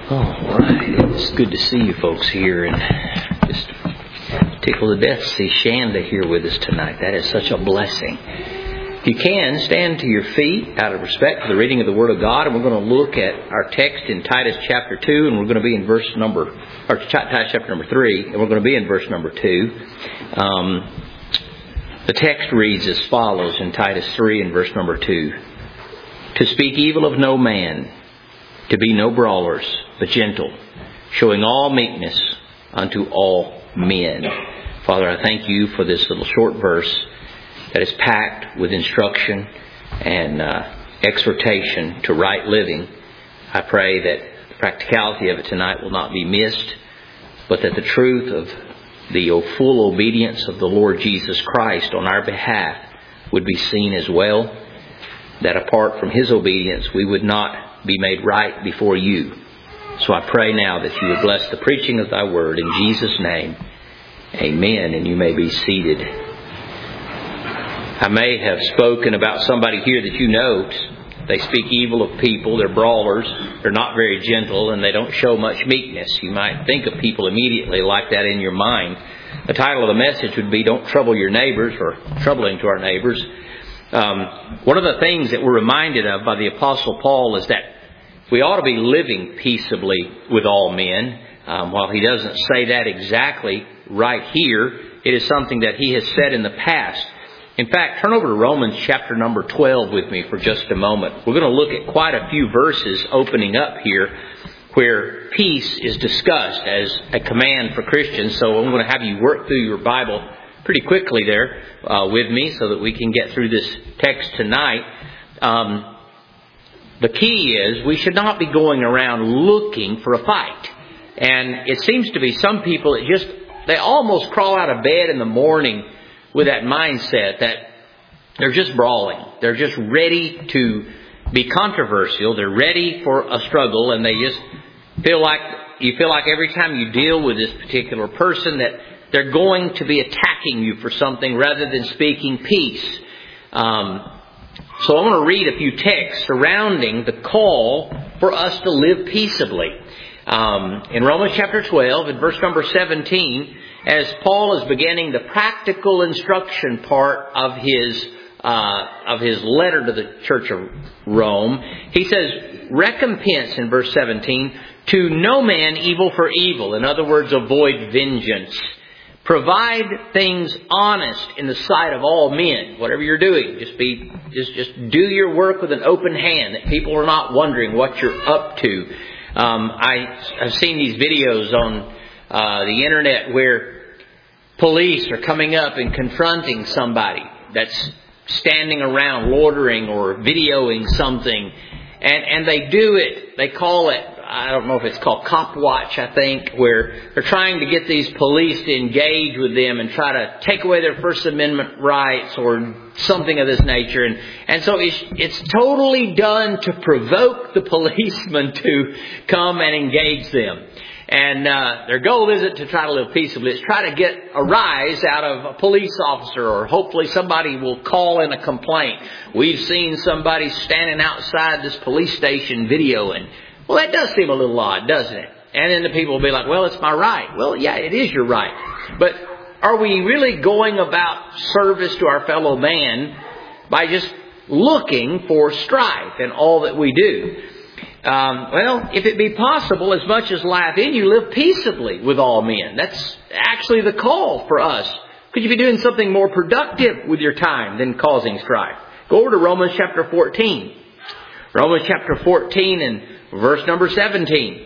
All right. It's good to see you folks here, and just tickled to death to see Shanda here with us tonight. That is such a blessing. If you can, stand to your feet out of respect for the reading of the Word of God, and we're going to look at our text in Titus chapter 2, and we're going to be in Titus chapter number 3, and we're going to be in verse number 2. The text reads as follows in Titus 3 and verse number 2. To speak evil of no man, to be no brawlers, but gentle, showing all meekness unto all men. Father, I thank you for this little short verse that is packed with instruction and exhortation to right living. I pray that the practicality of it tonight will not be missed, but that the truth of the full obedience of the Lord Jesus Christ on our behalf would be seen as well, that apart from His obedience we would not be made right before you. So I pray now that you would bless the preaching of thy word in Jesus' name. Amen. And you may be seated. I may have spoken about somebody here that you know. They speak evil of people. They're brawlers. They're not very gentle, and they don't show much meekness. You might think of people immediately like that in your mind. The title of the message would be Don't Trouble Your Neighbors, or Troubling to Our Neighbors. One of the things that we're reminded of by the Apostle Paul is that we ought to be living peaceably with all men. While he doesn't say that exactly right here, it is something that he has said in the past. In fact, turn over to Romans chapter number 12 with me for just a moment. We're going to look at quite a few verses opening up here where peace is discussed as a command for Christians. So I'm going to have you work through your Bible pretty quickly there with me so that we can get through this text tonight. The key is we should not be going around looking for a fight. And it seems to be some people that they almost crawl out of bed in the morning with that mindset that they're just brawling. They're just ready to be controversial. They're ready for a struggle, and they just feel like every time you deal with this particular person that they're going to be attacking you for something rather than speaking peace. So I want to read a few texts surrounding the call for us to live peaceably. In Romans chapter 12, in verse number 17, as Paul is beginning the practical instruction part of his letter to the church of Rome, he says, recompense in verse 17, to no man evil for evil. In other words, avoid vengeance. Provide things honest in the sight of all men. Whatever you're doing, just do your work with an open hand, that people are not wondering what you're up to. I've seen these videos on the internet where police are coming up and confronting somebody that's standing around loitering or videoing something, and they do it. They call it, I don't know if it's called Cop Watch, I think, where they're trying to get these police to engage with them and try to take away their First Amendment rights or something of this nature. And so it's totally done to provoke the policeman to come and engage them. And their goal isn't to try to live peaceably. It's try to get a rise out of a police officer, or hopefully somebody will call in a complaint. We've seen somebody standing outside this police station videoing. Well, that does seem a little odd, doesn't it? And then the people will be like, well, it's my right. Well, yeah, it is your right. But are we really going about service to our fellow man by just looking for strife in all that we do? Well, if it be possible, as much as life in you, live peaceably with all men. That's actually the call for us. Could you be doing something more productive with your time than causing strife? Go over to Romans chapter 14. Romans chapter 14 and verse number 17.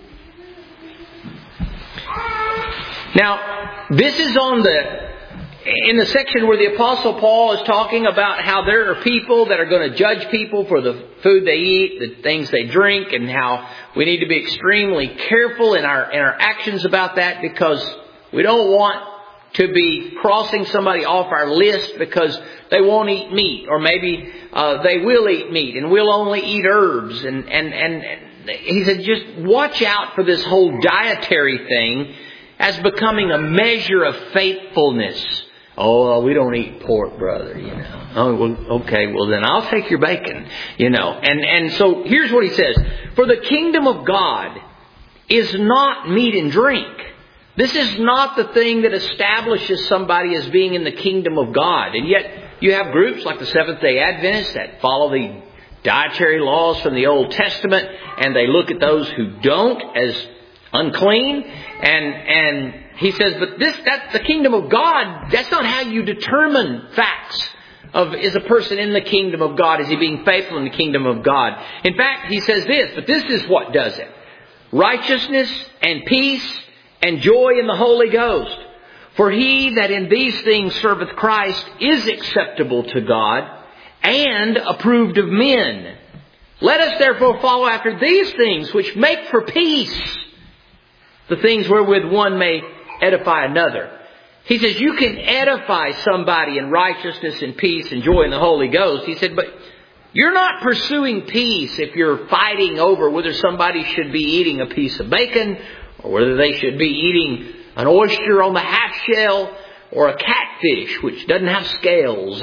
Now, this is in the section where the Apostle Paul is talking about how there are people that are going to judge people for the food they eat, the things they drink, and how we need to be extremely careful in our actions about that, because we don't want to be crossing somebody off our list because they won't eat meat, or maybe they will eat meat and we'll only eat herbs. And he said, just watch out for this whole dietary thing as becoming a measure of faithfulness. Oh, we don't eat pork, brother, Oh, well, okay, well then I'll take your bacon, And so here's what he says. For the kingdom of God is not meat and drink. This is not the thing that establishes somebody as being in the kingdom of God. And yet you have groups like the Seventh-day Adventists that follow the dietary laws from the Old Testament, and they look at those who don't as unclean. And he says, but that's the kingdom of God. That's not how you determine facts of, is a person in the kingdom of God? Is he being faithful in the kingdom of God? In fact, he says this, but this is what does it. Righteousness and peace and joy in the Holy Ghost. For he that in these things serveth Christ is acceptable to God and approved of men. Let us therefore follow after these things which make for peace, the things wherewith one may edify another. He says you can edify somebody in righteousness and peace and joy in the Holy Ghost. He said, but you're not pursuing peace if you're fighting over whether somebody should be eating a piece of bacon or whether they should be eating an oyster on the half shell or a catfish which doesn't have scales.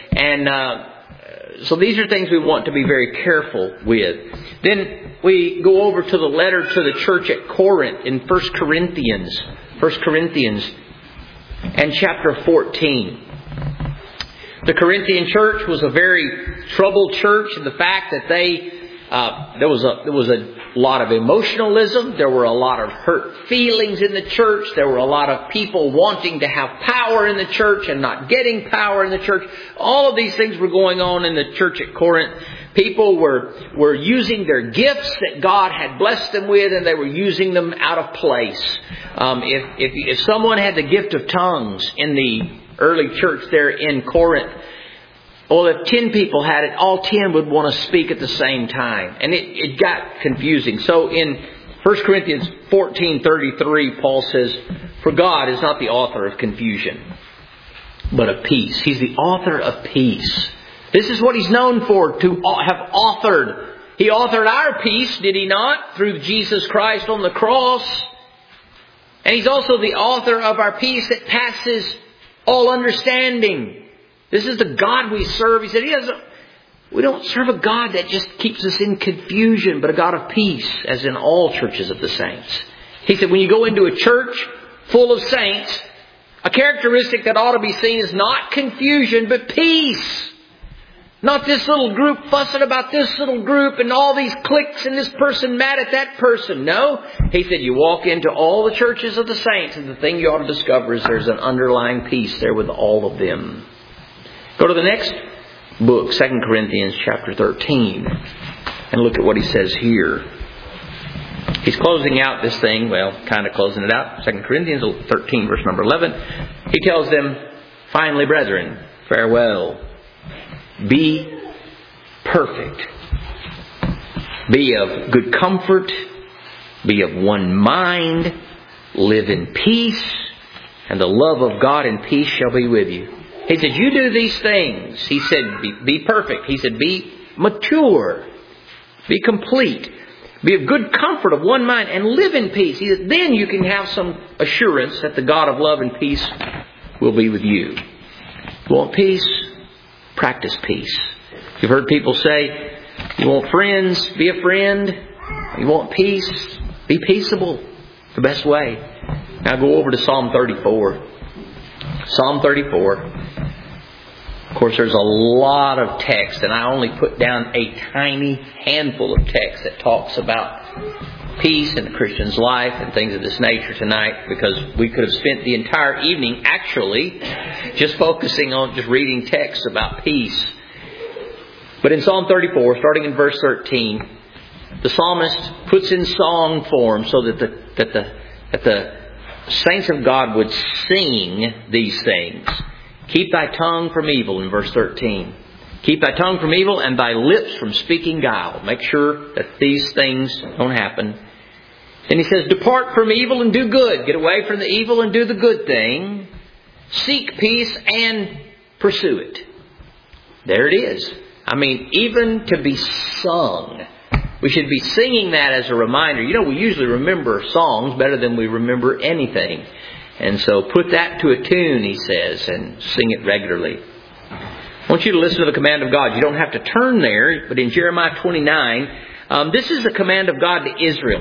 So these are things we want to be very careful with. Then we go over to the letter to the church at Corinth in 1 Corinthians and chapter 14. The Corinthian church was a very troubled church in the fact that there was a lot of emotionalism. There were a lot of hurt feelings in the church. There were a lot of people wanting to have power in the church and not getting power in the church. All of these things were going on in the church at Corinth. People were using their gifts that God had blessed them with, and they were using them out of place. If someone had the gift of tongues in the early church there in Corinth, well, if 10 people had it, all 10 would want to speak at the same time. And it got confusing. So in 1 Corinthians 14:33, Paul says, for God is not the author of confusion, but of peace. He's the author of peace. This is what He's known for, to have authored. He authored our peace, did He not? Through Jesus Christ on the cross. And He's also the author of our peace that passes all understanding. This is the God we serve. He said, we don't serve a God that just keeps us in confusion, but a God of peace, as in all churches of the saints. He said, when you go into a church full of saints, a characteristic that ought to be seen is not confusion, but peace. Not this little group fussing about this little group and all these cliques and this person mad at that person. No. He said you walk into all the churches of the saints, and the thing you ought to discover is there's an underlying peace there with all of them. Go to the next book, 2 Corinthians chapter 13, and look at what he says here. He's closing out this thing, kind of closing it out. 2 Corinthians 13, verse number 11. He tells them, finally, brethren, farewell. Be perfect. Be of good comfort. Be of one mind. Live in peace. And the love of God and peace shall be with you. He said, you do these things. He said, be perfect. He said, be mature. Be complete. Be of good comfort, of one mind, and live in peace. He said, then you can have some assurance that the God of love and peace will be with you. You want peace? Practice peace. You've heard people say, you want friends? Be a friend. You want peace? Be peaceable. The best way. Now go over to Psalm 34. Psalm 34. Of course, there's a lot of text, and I only put down a tiny handful of text that talks about peace in the Christian's life and things of this nature tonight, because we could have spent the entire evening actually just focusing on just reading texts about peace. But in Psalm 34, starting in verse 13, the psalmist puts in song form so that the saints of God would sing these things. Keep thy tongue from evil in verse 13. Keep thy tongue from evil and thy lips from speaking guile. Make sure that these things don't happen. Then he says, depart from evil and do good. Get away from the evil and do the good thing. Seek peace and pursue it. There it is. I mean, even to be sung. We should be singing that as a reminder. You know, we usually remember songs better than we remember anything. And so put that to a tune, he says, and sing it regularly. I want you to listen to the command of God. You don't have to turn there, but in Jeremiah 29, this is the command of God to Israel.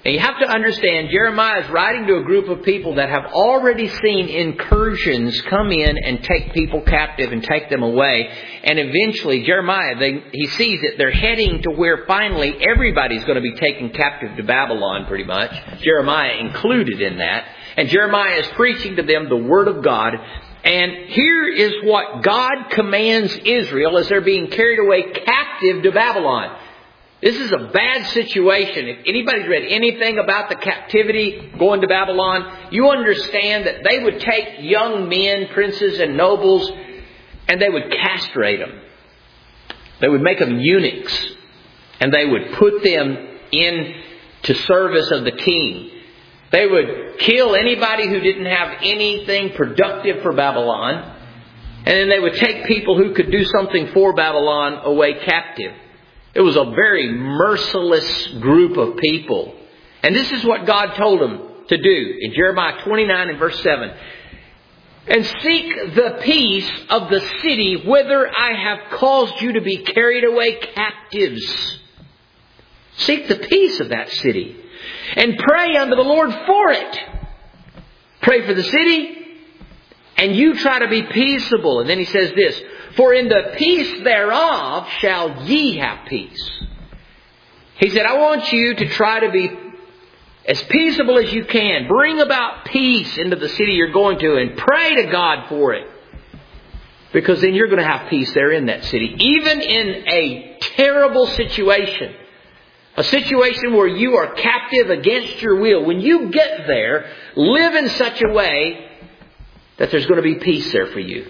And you have to understand, Jeremiah is writing to a group of people that have already seen incursions come in and take people captive and take them away. And eventually, Jeremiah, he sees that they're heading to where finally everybody's going to be taken captive to Babylon pretty much. Jeremiah included in that. And Jeremiah is preaching to them the Word of God. And here is what God commands Israel as they're being carried away captive to Babylon. This is a bad situation. If anybody's read anything about the captivity going to Babylon, you understand that they would take young men, princes and nobles, and they would castrate them. They would make them eunuchs, and they would put them into service of the king. They would kill anybody who didn't have anything productive for Babylon, and then they would take people who could do something for Babylon away captive. It was a very merciless group of people. And this is what God told them to do in Jeremiah 29 and verse 7. And seek the peace of the city whither I have caused you to be carried away captives. Seek the peace of that city. And pray unto the Lord for it. Pray for the city. And you try to be peaceable. And then he says this. For in the peace thereof shall ye have peace. He said, I want you to try to be as peaceable as you can. Bring about peace into the city you're going to and pray to God for it. Because then you're going to have peace there in that city. Even in a terrible situation. A situation where you are captive against your will. When you get there, live in such a way that there's going to be peace there for you.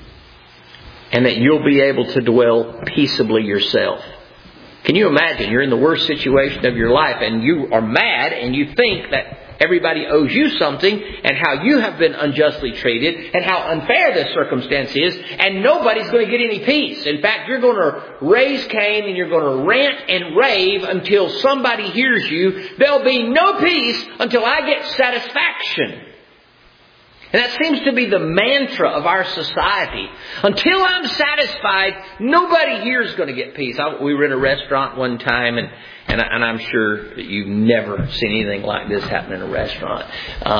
And that you'll be able to dwell peaceably yourself. Can you imagine? You're in the worst situation of your life and you are mad and you think that everybody owes you something and how you have been unjustly treated and how unfair this circumstance is, and nobody's going to get any peace. In fact, you're going to raise Cain and you're going to rant and rave until somebody hears you. There'll be no peace until I get satisfaction. And that seems to be the mantra of our society. Until I'm satisfied, nobody here is going to get peace. We were in a restaurant one time, and I'm sure that you've never seen anything like this happen in a restaurant.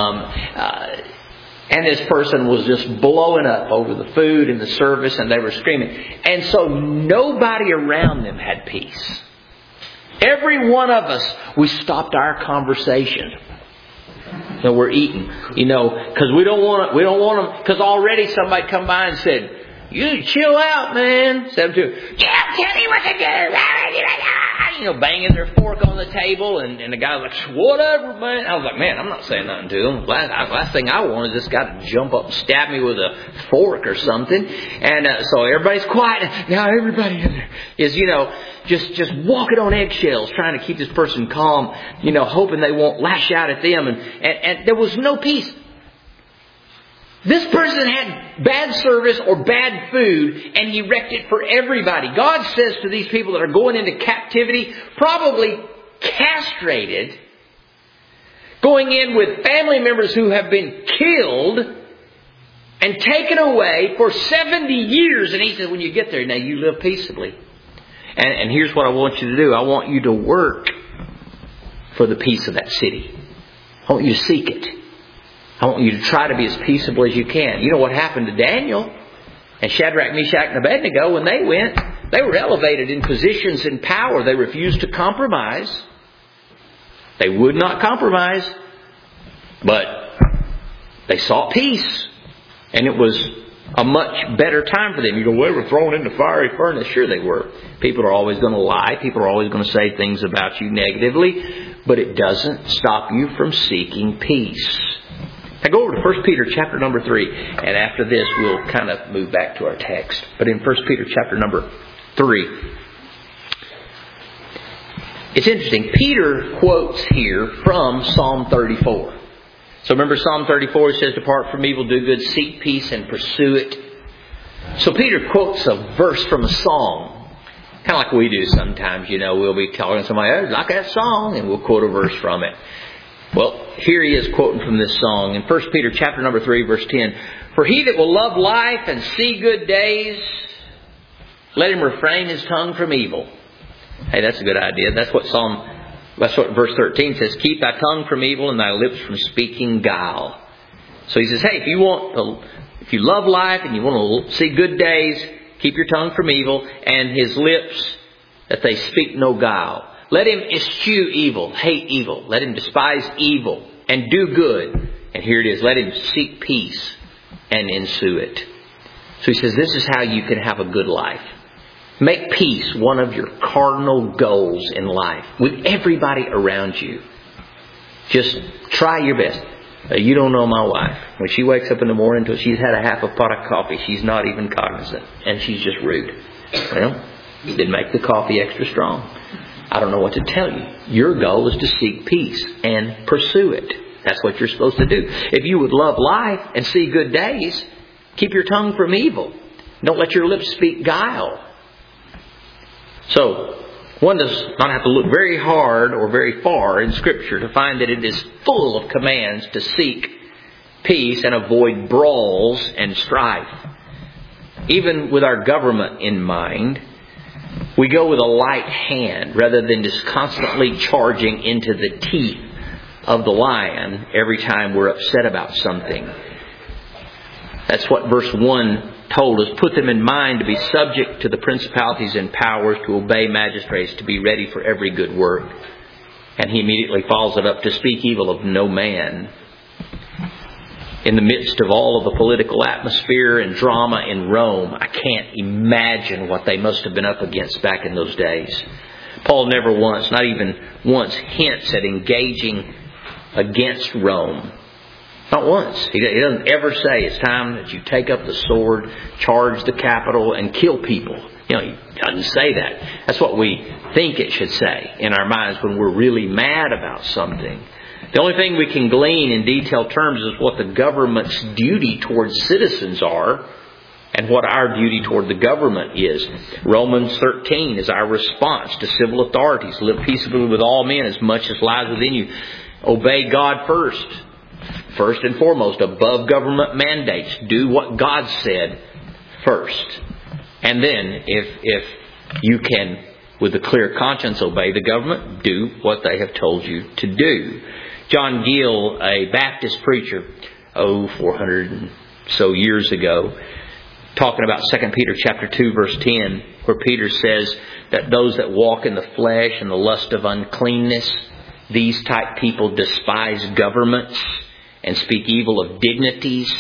And this person was just blowing up over the food and the service, and they were screaming. And so nobody around them had peace. Every one of us, we stopped our conversation. So we're eating, because we don't want them, because already somebody come by and said, you chill out, man. Said to him, yeah, tell me what to do. Banging their fork on the table, and the guy was like, whatever, man. I was like, man, I'm not saying nothing to him. Last thing I want is this guy to jump up and stab me with a fork or something. And so everybody's quiet. Now everybody is, just walking on eggshells, trying to keep this person calm, hoping they won't lash out at them. And there was no peace. This person had bad service or bad food, and he wrecked it for everybody. God says to these people that are going into captivity, probably castrated, going in with family members who have been killed and taken away for 70 years. And he says, when you get there, now you live peaceably. And here's what I want you to do. I want you to work for the peace of that city. I want you to seek it. I want you to try to be as peaceable as you can. You know what happened to Daniel and Shadrach, Meshach, and Abednego when they went? They were elevated in positions and power. They refused to compromise. They would not compromise. But they sought peace. And it was a much better time for them. You go, well, they were thrown in the fiery furnace. Sure they were. People are always going to lie. People are always going to say things about you negatively. But it doesn't stop you from seeking peace. Now go over to 1 Peter chapter number 3. And after this, we'll kind of move back to our text. But in 1 Peter chapter number 3, it's interesting. Peter quotes here from Psalm 34. So remember Psalm 34 says, depart from evil, do good, seek peace, and pursue it. So Peter quotes a verse from a song. Kind of like we do sometimes, we'll be talking to somebody, oh, like that song, and we'll quote a verse from it. Well, here he is quoting from this song in 1 Peter chapter number 3, verse 10. For he that will love life and see good days, let him refrain his tongue from evil. Hey, that's a good idea. That's what Psalm That's what verse 13 says. Keep thy tongue from evil and thy lips from speaking guile. So he says, hey, if you love life and you want to see good days, keep your tongue from evil, and his lips that they speak no guile. Let him eschew evil, hate evil. Let him despise evil and do good. And here it is. Let him seek peace and ensue it. So he says, this is how you can have a good life. Make peace one of your cardinal goals in life with everybody around you. Just try your best. You don't know my wife. When she wakes up in the morning until she's had a half a pot of coffee, she's not even cognizant. And she's just rude. Well, you didn't make the coffee extra strong. I don't know what to tell you. Your goal is to seek peace and pursue it. That's what you're supposed to do. If you would love life and see good days, keep your tongue from evil. Don't let your lips speak guile. So, one does not have to look very hard or very far in Scripture to find that it is full of commands to seek peace and avoid brawls and strife. Even with our government in mind, we go with a light hand rather than just constantly charging into the teeth of the lion every time we're upset about something. That's what verse 1 told us. Put them in mind to be subject to the principalities and powers, to obey magistrates, to be ready for every good work. And he immediately follows it up, to speak evil of no man. In the midst of all of the political atmosphere and drama in Rome, I can't imagine what they must have been up against back in those days. Paul never once, not even once, hints at engaging against Rome. Not once. He doesn't ever say it's time that you take up the sword, charge the capital, and kill people. He doesn't say that. That's what we think it should say in our minds when we're really mad about something. The only thing we can glean in detailed terms is what the government's duty towards citizens are and what our duty toward the government is. Romans 13 is our response to civil authorities. Live peaceably with all men as much as lies within you. Obey God first. First and foremost, above government mandates. Do what God said first. And then, if you can, with a clear conscience, obey the government, do what they have told you to do. John Gill, a Baptist preacher, 400 and so years ago, talking about 2 Peter chapter 2, verse 10, where Peter says that those that walk in the flesh and the lust of uncleanness, these type people despise governments and speak evil of dignities.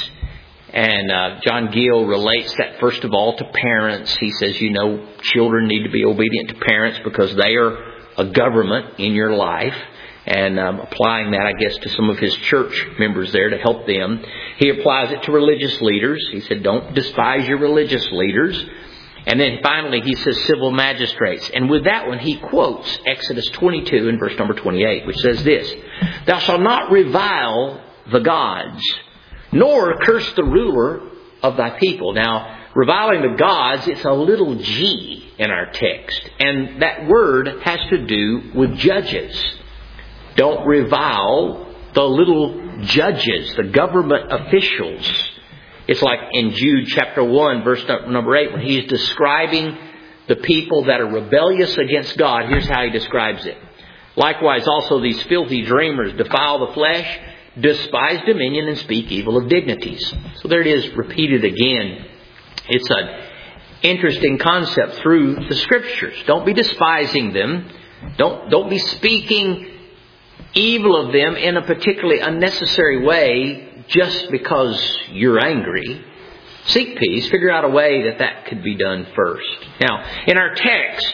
And John Gill relates that first of all to parents. He says, children need to be obedient to parents because they are a government in your life. And applying that, I guess, to some of his church members there to help them. He applies it to religious leaders. He said, don't despise your religious leaders. And then finally, he says civil magistrates. And with that one, he quotes Exodus 22 and verse number 28, which says this: Thou shalt not revile the gods, nor curse the ruler of thy people. Now, reviling the gods, it's a little g in our text. And that word has to do with judges. Don't revile the little judges, the government officials. It's like in Jude chapter 1, verse number 8, when he's describing the people that are rebellious against God. Here's how he describes it. Likewise, also these filthy dreamers defile the flesh, despise dominion, and speak evil of dignities. So there it is, repeated again. It's an interesting concept through the Scriptures. Don't be despising them. Don't be speaking evil of them in a particularly unnecessary way just because you're angry. Seek peace. Figure out a way that could be done first. Now, in our text,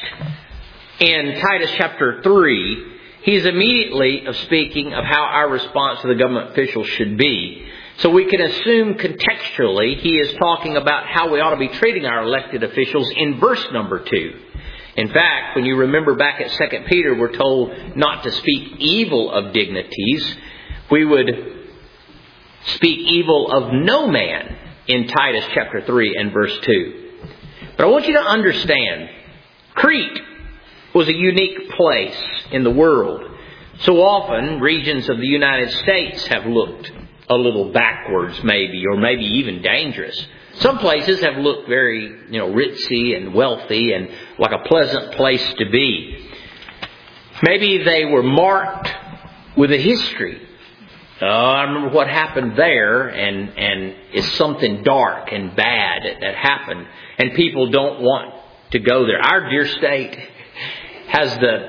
in Titus chapter 3, he's immediately speaking of how our response to the government officials should be. So we can assume contextually he is talking about how we ought to be treating our elected officials in verse number 2. In fact, when you remember back at 2 Peter, we're told not to speak evil of dignities. We would speak evil of no man in Titus chapter 3 and verse 2. But I want you to understand, Crete was a unique place in the world. So often, regions of the United States have looked a little backwards maybe, or maybe even dangerous. Some places have looked very, ritzy and wealthy and like a pleasant place to be. Maybe they were marked with a history. I remember what happened there, and it's something dark and bad that happened, and people don't want to go there. Our dear state has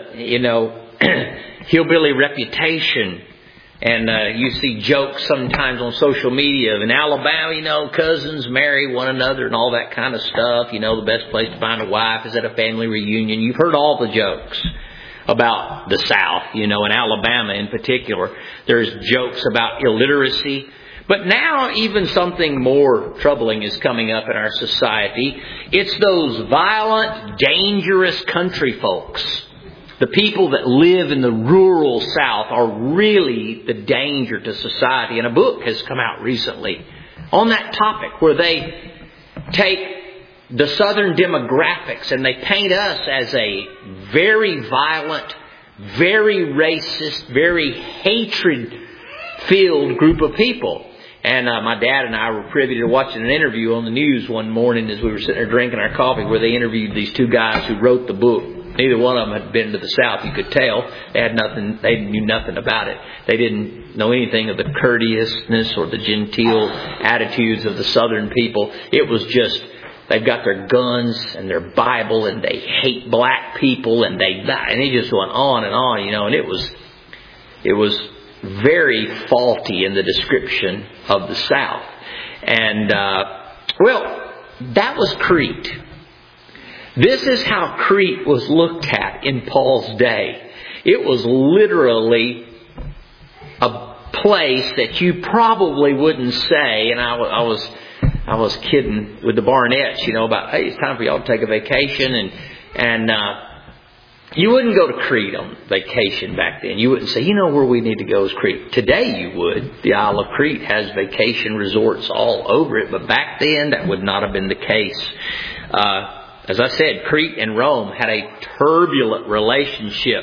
the, hillbilly reputation, and you see jokes sometimes on social media. In Alabama, cousins marry one another and all that kind of stuff. The best place to find a wife is at a family reunion. You've heard all the jokes about the South, in Alabama in particular. There's jokes about illiteracy. But now even something more troubling is coming up in our society. It's those violent, dangerous country folks. The people that live in the rural South are really the danger to society. And a book has come out recently on that topic where they take the Southern demographics and they paint us as a very violent, very racist, very hatred-filled group of people. And my dad and I were privy to watching an interview on the news one morning as we were sitting there drinking our coffee, where they interviewed these two guys who wrote the book. Neither one of them had been to the South, you could tell. They knew nothing about it. They didn't know anything of the courteousness or the genteel attitudes of the Southern people. It was just, they've got their guns and their Bible and they hate black people and they just went on, and it was very faulty in the description of the South. And, that was Crete. This is how Crete was looked at in Paul's day. It was literally a place that you probably wouldn't say, and I was kidding with the Barnetts, about, hey, it's time for y'all to take a vacation, and you wouldn't go to Crete on vacation back then. You wouldn't say, where we need to go is Crete. Today you would. The Isle of Crete has vacation resorts all over it, but back then that would not have been the case. As I said, Crete and Rome had a turbulent relationship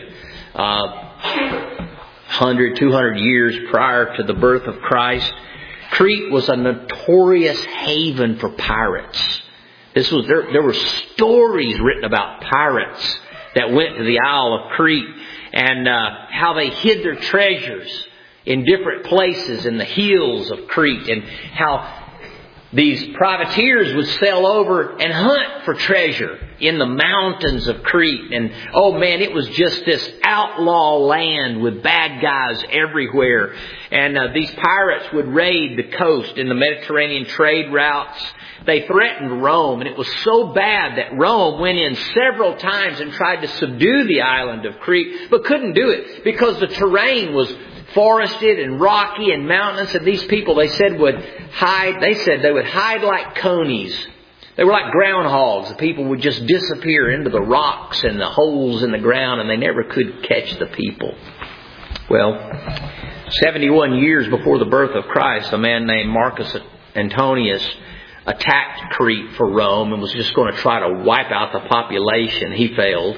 100, 200 years prior to the birth of Christ. Crete was a notorious haven for pirates. There were stories written about pirates that went to the Isle of Crete, and how they hid their treasures in different places in the hills of Crete, and how these privateers would sail over and hunt for treasure in the mountains of Crete. And it was just this outlaw land with bad guys everywhere. And these pirates would raid the coast in the Mediterranean trade routes. They threatened Rome, and it was so bad that Rome went in several times and tried to subdue the island of Crete, but couldn't do it because the terrain was forested and rocky and mountainous, and these people, they said, would hide. They said they would hide like conies. They were like groundhogs. The people would just disappear into the rocks and the holes in the ground, and they never could catch the people. Well, 71 years before the birth of Christ, a man named Marcus Antonius attacked Crete for Rome and was just going to try to wipe out the population. He failed.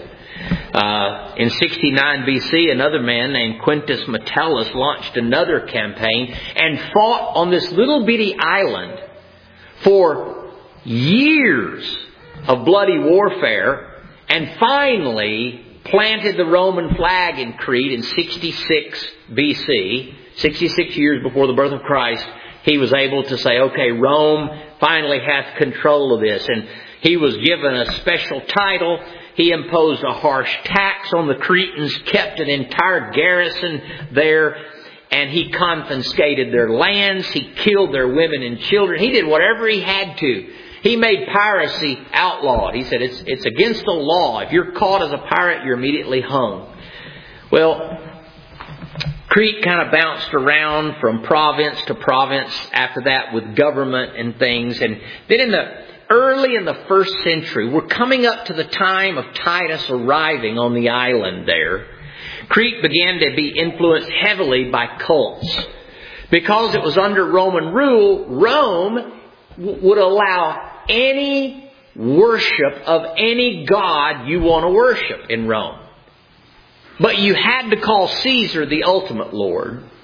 In 69 BC, another man named Quintus Metellus launched another campaign and fought on this little bitty island for years of bloody warfare, and finally planted the Roman flag in Crete in 66 BC, 66 years before the birth of Christ. He was able to say, okay, Rome finally has control of this. And he was given a special title. He imposed a harsh tax on the Cretans, kept an entire garrison there, and he confiscated their lands. He killed their women and children. He did whatever he had to. He made piracy outlawed. He said it's against the law. If you're caught as a pirate, you're immediately hung. Well, Crete kind of bounced around from province to province after that with government and things. And then early in the first century, we're coming up to the time of Titus arriving on the island there. Crete began to be influenced heavily by cults. Because it was under Roman rule, Rome would allow any worship of any god you want to worship in Rome. But you had to call Caesar the ultimate Lord.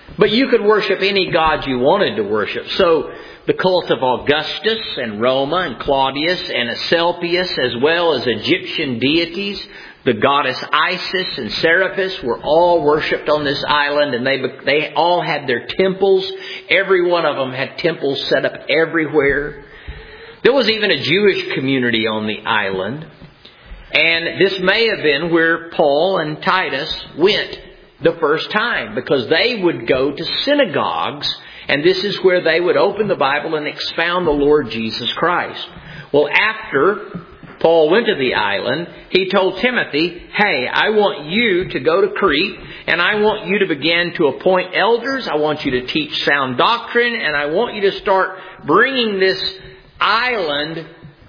But you could worship any god you wanted to worship. So the cult of Augustus and Roma and Claudius and Asclepius, as well as Egyptian deities, the goddess Isis and Serapis, were all worshipped on this island, and they all had their temples. Every one of them had temples set up everywhere. There was even a Jewish community on the island. And this may have been where Paul and Titus went the first time, because they would go to synagogues, and this is where they would open the Bible and expound the Lord Jesus Christ. Well, after Paul went to the island, he told Timothy, hey, I want you to go to Crete, and I want you to begin to appoint elders. I want you to teach sound doctrine, and I want you to start bringing this island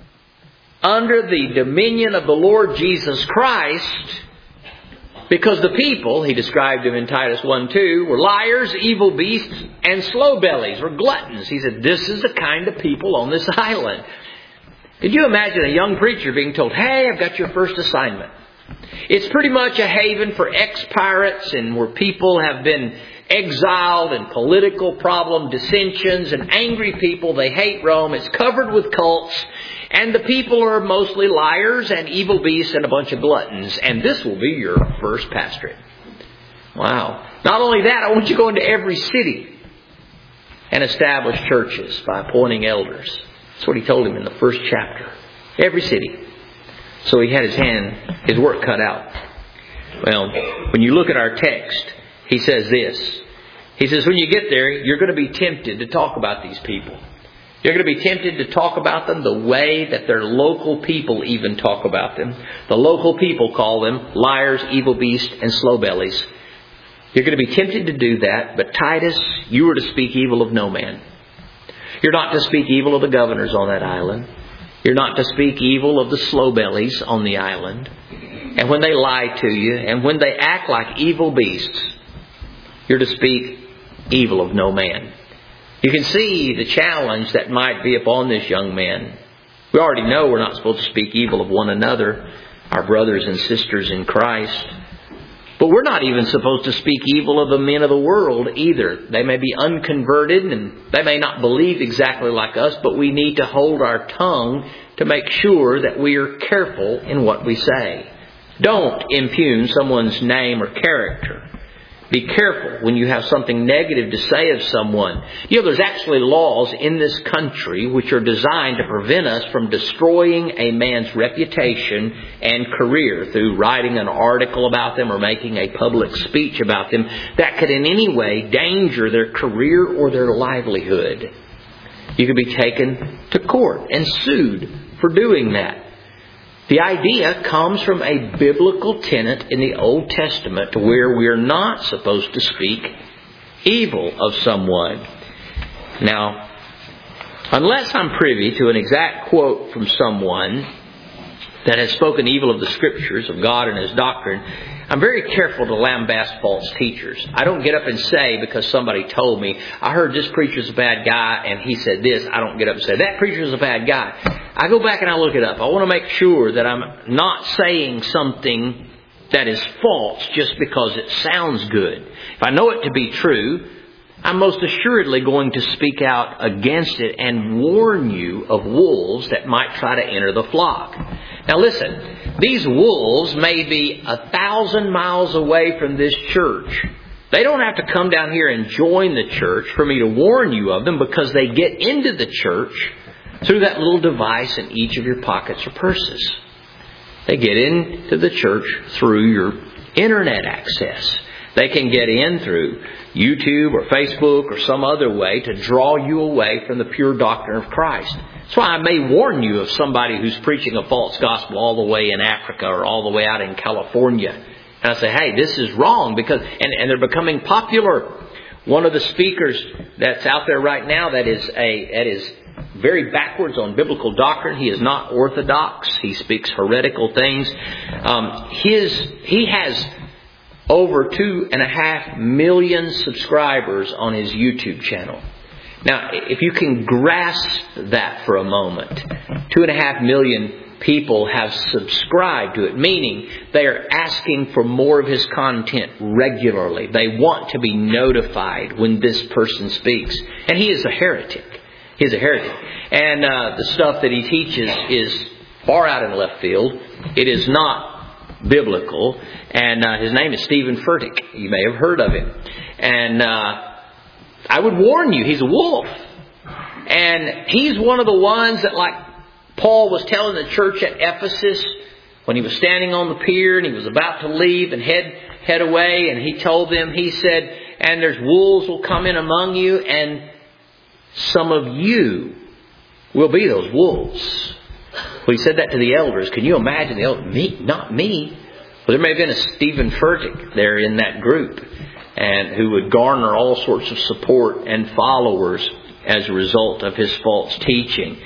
under the dominion of the Lord Jesus Christ. Because the people, he described them in Titus 1:2, were liars, evil beasts, and slow bellies, or gluttons. He said, this is the kind of people on this island. Could you imagine a young preacher being told, hey, I've got your first assignment. It's pretty much a haven for ex-pirates and where people have been exiled and political problem, dissensions, and angry people. They hate Rome. It's covered with cults. And the people are mostly liars and evil beasts and a bunch of gluttons. And this will be your first pastorate. Wow. Not only that, I want you to go into every city and establish churches by appointing elders. That's what he told him in the first chapter. Every city. So he had his work cut out. Well, when you look at our text, he says this. He says, when you get there, you're going to be tempted to talk about these people. You're going to be tempted to talk about them the way that their local people even talk about them. The local people call them liars, evil beasts, and slow bellies. You're going to be tempted to do that, but Titus, you are to speak evil of no man. You're not to speak evil of the governors on that island. You're not to speak evil of the slow bellies on the island. And when they lie to you, and when they act like evil beasts, you're to speak evil of no man. You can see the challenge that might be upon this young man. We already know we're not supposed to speak evil of one another, our brothers and sisters in Christ. But we're not even supposed to speak evil of the men of the world either. They may be unconverted and they may not believe exactly like us, but we need to hold our tongue to make sure that we are careful in what we say. Don't impugn someone's name or character. Be careful when you have something negative to say of someone. You know, there's actually laws in this country which are designed to prevent us from destroying a man's reputation and career through writing an article about them or making a public speech about them that could in any way danger their career or their livelihood. You could be taken to court and sued for doing that. The idea comes from a biblical tenet in the Old Testament to where we are not supposed to speak evil of someone. Now, unless I'm privy to an exact quote from someone that has spoken evil of the Scriptures, of God and His doctrine, I'm very careful to lambast false teachers. I don't get up and say, because somebody told me, I heard this preacher's a bad guy and he said this, I don't get up and say, that preacher's a bad guy. I go back and I look it up. I want to make sure that I'm not saying something that is false just because it sounds good. If I know it to be true, I'm most assuredly going to speak out against it and warn you of wolves that might try to enter the flock. Now listen, these wolves may be 1,000 miles away from this church. They don't have to come down here and join the church for me to warn you of them, because they get into the church through that little device in each of your pockets or purses. They get into the church through your internet access. They can get in through YouTube or Facebook or some other way to draw you away from the pure doctrine of Christ. That's why I may warn you of somebody who's preaching a false gospel all the way in Africa or all the way out in California. And I say, hey, this is wrong, because and they're becoming popular. One of the speakers that's out there right now that is very backwards on biblical doctrine. He is not orthodox. He speaks heretical things. He has over 2.5 million subscribers on his YouTube channel. Now, if you can grasp that for a moment, 2.5 million people have subscribed to it, meaning they are asking for more of his content regularly. They want to be notified when this person speaks. And he is a heretic. He's a heretic. And the stuff that he teaches is far out in left field. It is not biblical. And his name is Stephen Furtick. You may have heard of him. And I would warn you, he's a wolf. And he's one of the ones that, like Paul was telling the church at Ephesus when he was standing on the pier and he was about to leave and head away, and he told them, he said, and there's wolves will come in among you, and some of you will be those wolves. Well, he said that to the elders. Can you imagine the elders? Me? Not me. Well, there may have been a Stephen Furtick there in that group, and who would garner all sorts of support and followers as a result of his false teaching.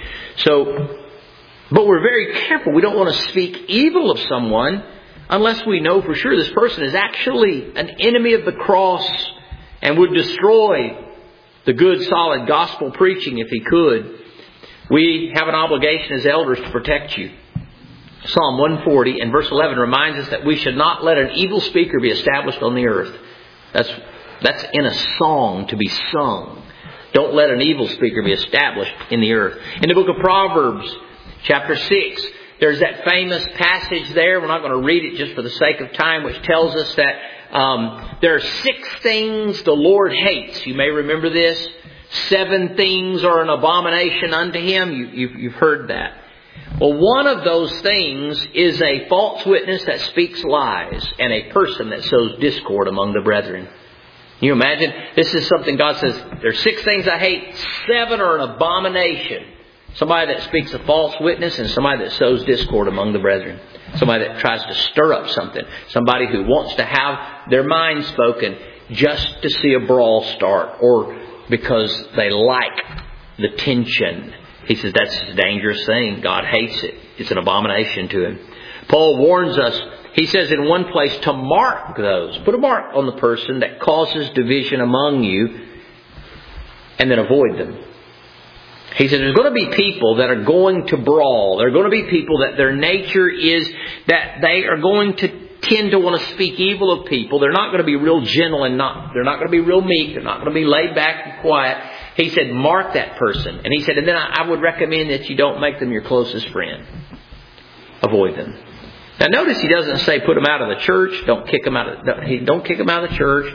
But we're very careful. We don't want to speak evil of someone unless we know for sure this person is actually an enemy of the cross and would destroy the good, solid gospel preaching if he could. We have an obligation as elders to protect you. Psalm 140 and verse 11 reminds us that we should not let an evil speaker be established on the earth. That's in a song to be sung. Don't let an evil speaker be established in the earth. In the book of Proverbs, chapter 6, there's that famous passage there. We're not going to read it just for the sake of time, which tells us that there are 6 things the Lord hates. You may remember this. 7 things are an abomination unto Him. You've heard that. Well, one of those things is a false witness that speaks lies and a person that sows discord among the brethren. Can you imagine? This is something God says, there's 6 things I hate. 7 are an abomination. Somebody that speaks a false witness and somebody that sows discord among the brethren. Somebody that tries to stir up something. Somebody who wants to have their mind spoken just to see a brawl start or because they like the tension. He says that's a dangerous thing. God hates it. It's an abomination to Him. Paul warns us. He says in one place to mark those. Put a mark on the person that causes division among you and then avoid them. He said there's going to be people that are going to brawl. There are going to be people that their nature is that they are going to tend to want to speak evil of people. They're not going to be real gentle and they're not going to be real meek. They're not going to be laid back and quiet. He said mark that person. And he said, and then I would recommend that you don't make them your closest friend. Avoid them. Now notice he doesn't say put them out of the church. Don't kick them out of the church.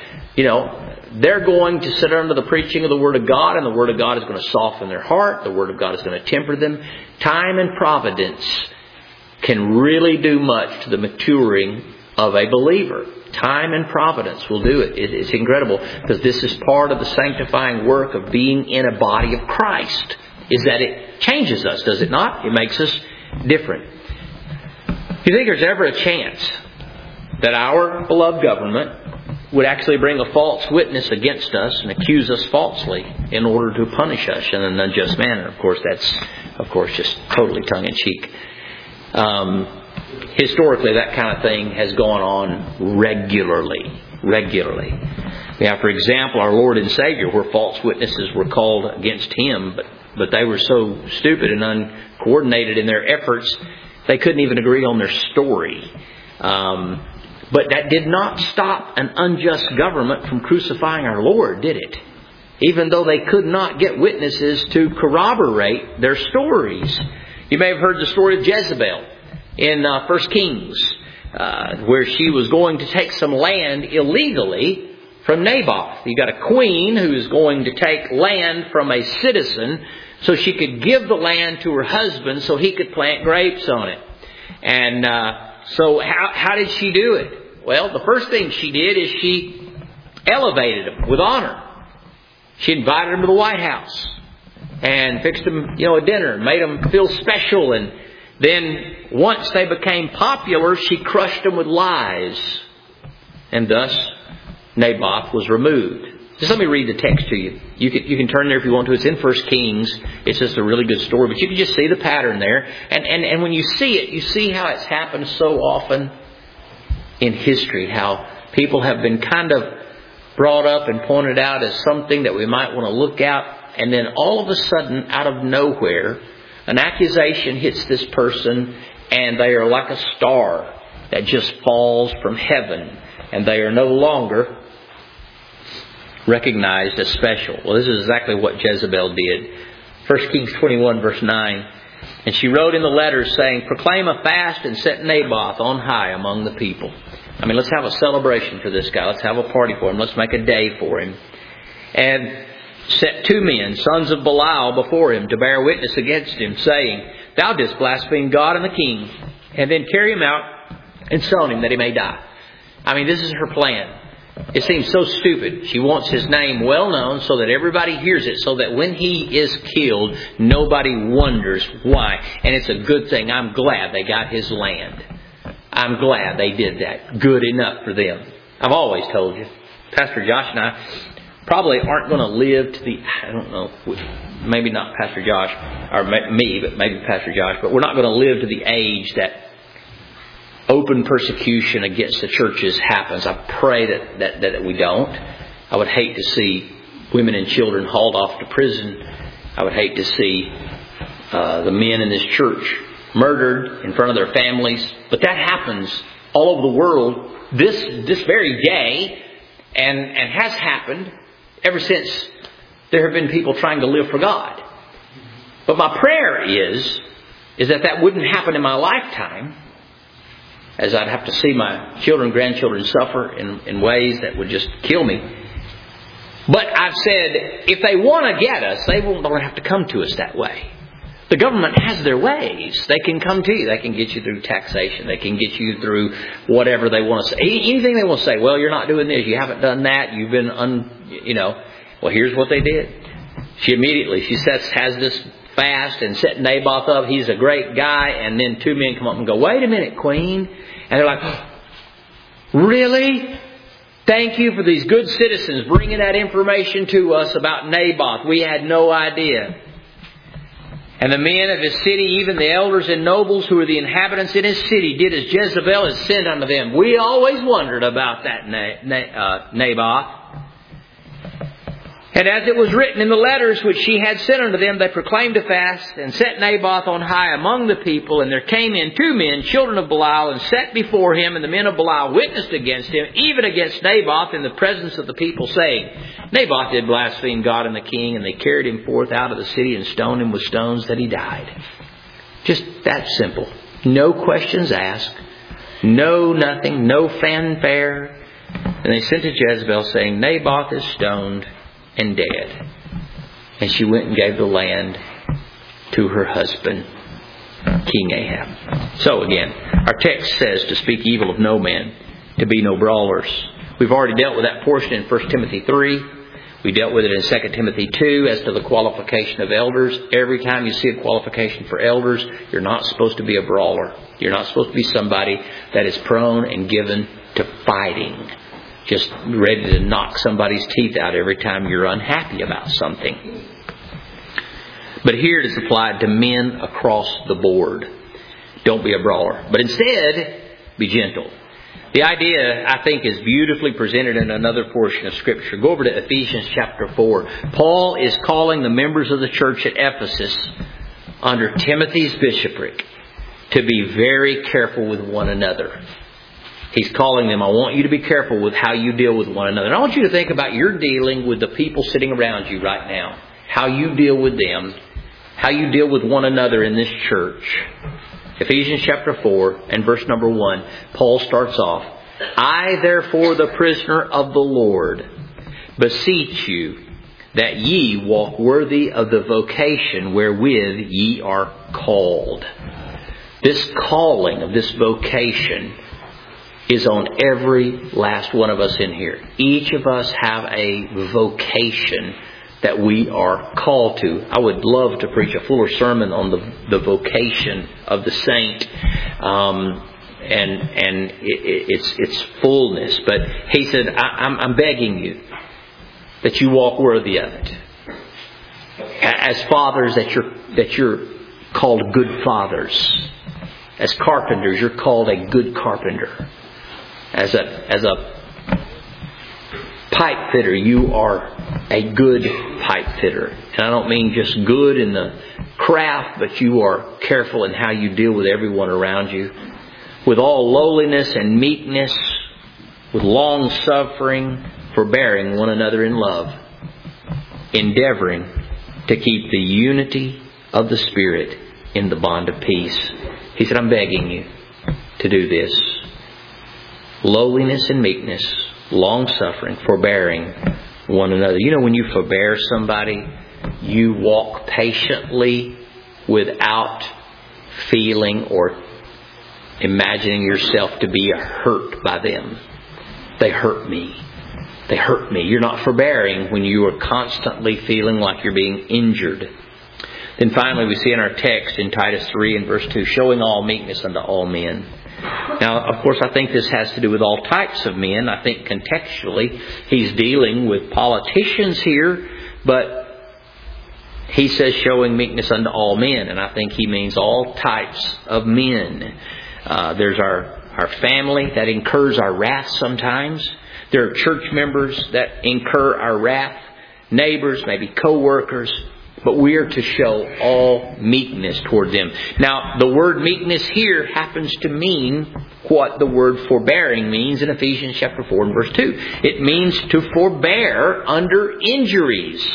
They're going to sit under the preaching of the Word of God, and the Word of God is going to soften their heart. The Word of God is going to temper them. Time and providence can really do much to the maturing of a believer. Time and providence will do it. It's incredible because this is part of the sanctifying work of being in a body of Christ, is that it changes us, does it not? It makes us different. Do you think there's ever a chance that our beloved government would actually bring a false witness against us and accuse us falsely in order to punish us in an unjust manner? Of course, that's just totally tongue-in-cheek. Historically, that kind of thing has gone on regularly. We have, for example, our Lord and Savior, where false witnesses were called against Him, but they were so stupid and uncoordinated in their efforts, they couldn't even agree on their story. But that did not stop an unjust government from crucifying our Lord, did it? Even though they could not get witnesses to corroborate their stories. You may have heard the story of Jezebel in 1 Kings, where she was going to take some land illegally from Naboth. You got a queen who is going to take land from a citizen so she could give the land to her husband so he could plant grapes on it. And so how did she do it? Well, the first thing she did is she elevated him with honor. She invited him to the White House and fixed him, a dinner and made him feel special. And then once they became popular, she crushed them with lies. And thus, Naboth was removed. Just let me read the text to you. You can turn there if you want to. It's in 1 Kings. It's just a really good story. But you can just see the pattern there. And when you see it, you see how it's happened so often in history. How people have been kind of brought up and pointed out as something that we might want to look at. And then all of a sudden, out of nowhere, An accusation hits this person and they are like a star that just falls from heaven, and they are no longer recognized as special. Well, this is exactly what Jezebel did. 1 Kings 21 verse 9. And she wrote in the letters saying, proclaim a fast and set Naboth on high among the people. I mean, let's have a celebration for this guy. Let's have a party for him. Let's make a day for him. And set 2 men, sons of Belial, before him to bear witness against him, saying, thou didst blaspheme God and the king. And then carry him out and stone him that he may die. I mean, this is her plan. It seems so stupid. She wants his name well known so that everybody hears it, so that when he is killed, nobody wonders why. And it's a good thing. I'm glad they got his land. I'm glad they did that. Good enough for them. I've always told you. Pastor Josh and I probably aren't going to live to the, I don't know, maybe not Pastor Josh, or me, but maybe Pastor Josh, but we're not going to live to the age that open persecution against the churches happens. I pray that we don't. I would hate to see women and children hauled off to prison. I would hate to see the men in this church murdered in front of their families. But that happens all over the world this very day, and has happened ever since there have been people trying to live for God. But my prayer is that wouldn't happen in my lifetime, as I'd have to see my children, grandchildren suffer in ways that would just kill me. But I've said, if they want to get us, they won't have to come to us that way. The government has their ways. They can come to you. They can get you through taxation. They can get you through whatever they want to say. Anything they want to say. Well, you're not doing this. You haven't done that. You've been, Well, here's what they did. She has this fast and set Naboth up. He's a great guy. And then 2 men come up and go, wait a minute, Queen. And they're like, really? Thank you for these good citizens bringing that information to us about Naboth. We had no idea. And the men of his city, even the elders and nobles who were the inhabitants in his city, did as Jezebel had sent unto them. We always wondered about that Naboth. And as it was written in the letters which she had sent unto them, they proclaimed a fast and set Naboth on high among the people. And there came in 2 men, children of Belial, and set before him. And the men of Belial witnessed against him, even against Naboth, in the presence of the people, saying, Naboth did blaspheme God and the king. And they carried him forth out of the city and stoned him with stones that he died. Just that simple. No questions asked. No nothing. No fanfare. And they sent to Jezebel, saying, Naboth is stoned and dead. And she went and gave the land to her husband, King Ahab. So again, our text says to speak evil of no man, to be no brawlers. We've already dealt with that portion in 1 Timothy 3. We dealt with it in 2 Timothy 2 as to the qualification of elders. Every time you see a qualification for elders, you're not supposed to be a brawler. You're not supposed to be somebody that is prone and given to fighting. Just ready to knock somebody's teeth out every time you're unhappy about something. But here it is applied to men across the board. Don't be a brawler. But instead, be gentle. The idea, I think, is beautifully presented in another portion of Scripture. Go over to Ephesians chapter 4. Paul is calling the members of the church at Ephesus under Timothy's bishopric to be very careful with one another. He's calling them, I want you to be careful with how you deal with one another. And I want you to think about your dealing with the people sitting around you right now. How you deal with them. How you deal with one another in this church. Ephesians chapter 4 and verse number 1. Paul starts off, I therefore, the prisoner of the Lord, beseech you that ye walk worthy of the vocation wherewith ye are called. This calling of this vocation is on every last one of us in here. Each of us have a vocation that we are called to. I would love to preach a fuller sermon on the vocation of the saint, and its fullness. But he said, I'm begging you that you walk worthy of it. As fathers, that you're called good fathers. As carpenters, you're called a good carpenter. As a pipe fitter, you are a good pipe fitter. And I don't mean just good in the craft, but you are careful in how you deal with everyone around you. With all lowliness and meekness, with long suffering, forbearing one another in love, endeavoring to keep the unity of the Spirit in the bond of peace. He said, I'm begging you to do this. Lowliness and meekness, long suffering, forbearing one another. You know, when you forbear somebody, you walk patiently without feeling or imagining yourself to be hurt by them. They hurt me. They hurt me. You're not forbearing when you are constantly feeling like you're being injured. Then finally we see in our text in Titus 3 and verse 2, showing all meekness unto all men. Now, of course, I think this has to do with all types of men. I think contextually he's dealing with politicians here, but he says showing meekness unto all men, and I think he means all types of men. There's our family that incurs our wrath sometimes. There are church members that incur our wrath, neighbors, maybe co-workers, but we are to show all meekness toward them. Now, the word meekness here happens to mean what the word forbearing means in Ephesians chapter 4 and verse 2. It means to forbear under injuries.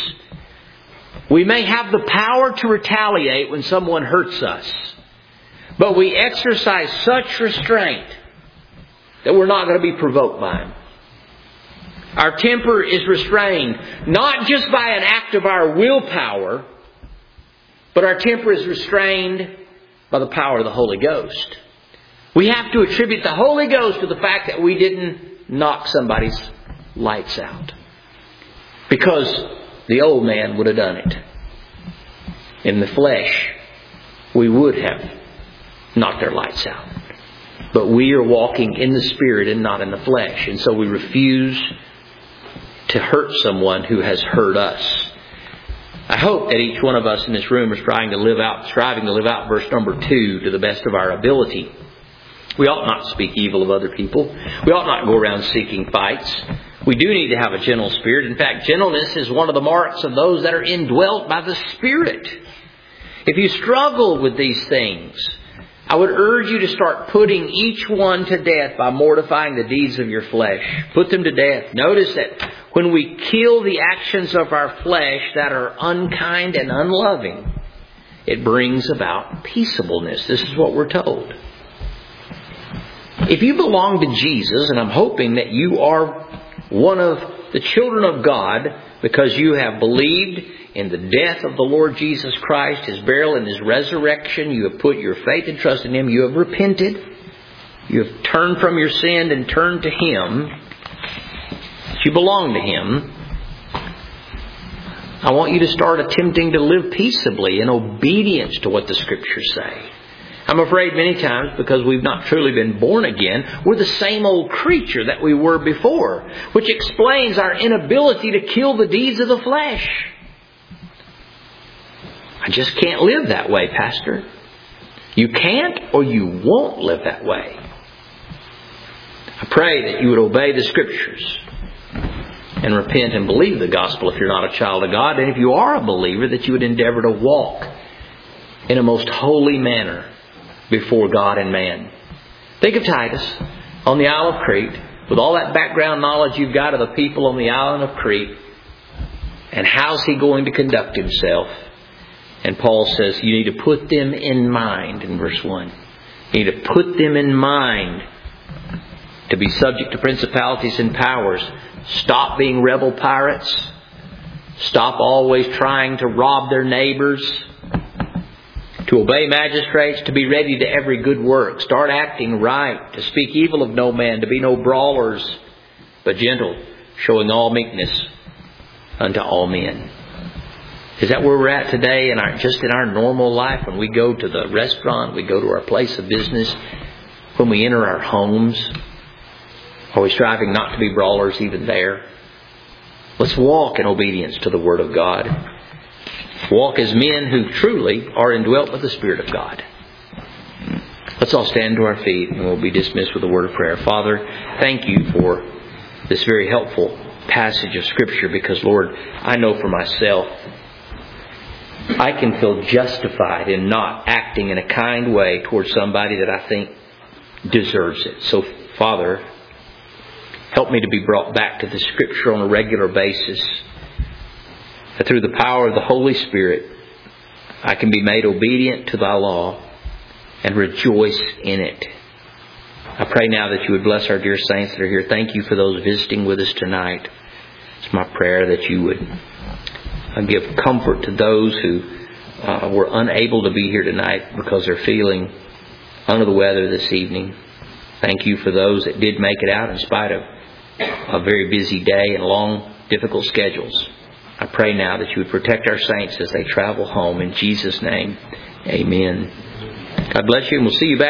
We may have the power to retaliate when someone hurts us, but we exercise such restraint that we're not going to be provoked by them. Our temper is restrained not just by an act of our willpower, but our temper is restrained by the power of the Holy Ghost. We have to attribute the Holy Ghost to the fact that we didn't knock somebody's lights out, because the old man would have done it. In the flesh, we would have knocked their lights out. But we are walking in the Spirit and not in the flesh. And so we refuse to hurt someone who has hurt us. I hope that each one of us in this room is striving to live out verse number 2 to the best of our ability. We ought not speak evil of other people. We ought not go around seeking fights. We do need to have a gentle spirit. In fact, gentleness is one of the marks of those that are indwelt by the Spirit. If you struggle with these things, I would urge you to start putting each one to death by mortifying the deeds of your flesh. Put them to death. Notice that when we kill the actions of our flesh that are unkind and unloving, it brings about peaceableness. This is what we're told. If you belong to Jesus, and I'm hoping that you are one of the children of God because you have believed in the death of the Lord Jesus Christ, His burial and His resurrection, you have put your faith and trust in Him, you have repented, you have turned from your sin and turned to Him, you belong to Him, I want you to start attempting to live peaceably in obedience to what the Scriptures say. I'm afraid many times, because we've not truly been born again, we're the same old creature that we were before, which explains our inability to kill the deeds of the flesh. I just can't live that way, Pastor. You can't, or you won't live that way. I pray that you would obey the Scriptures and repent and believe the gospel if you're not a child of God. And if you are a believer, that you would endeavor to walk in a most holy manner before God and man. Think of Titus on the Isle of Crete, with all that background knowledge you've got of the people on the island of Crete, and how's he going to conduct himself? And Paul says you need to put them in mind in verse 1. You need to put them in mind to be subject to principalities and powers. Stop being rebel pirates. Stop always trying to rob their neighbors. To obey magistrates, to be ready to every good work. Start acting right, to speak evil of no man, to be no brawlers, but gentle, showing all meekness unto all men. Is that where we're at today just in our normal life? When we go to the restaurant, we go to our place of business, when we enter our homes, are we striving not to be brawlers even there? Let's walk in obedience to the Word of God. Walk as men who truly are indwelt with the Spirit of God. Let's all stand to our feet and we'll be dismissed with a word of prayer. Father, thank you for this very helpful passage of Scripture, because, Lord, I know for myself I can feel justified in not acting in a kind way towards somebody that I think deserves it. So, Father, help me to be brought back to the Scripture on a regular basis. That through the power of the Holy Spirit, I can be made obedient to Thy law and rejoice in it. I pray now that You would bless our dear saints that are here. Thank You for those visiting with us tonight. It's my prayer that You would give comfort to those who were unable to be here tonight because they're feeling under the weather this evening. Thank You for those that did make it out in spite of a very busy day and long, difficult schedules. I pray now that You would protect our saints as they travel home. In Jesus' name, amen. God bless you, and we'll see you back.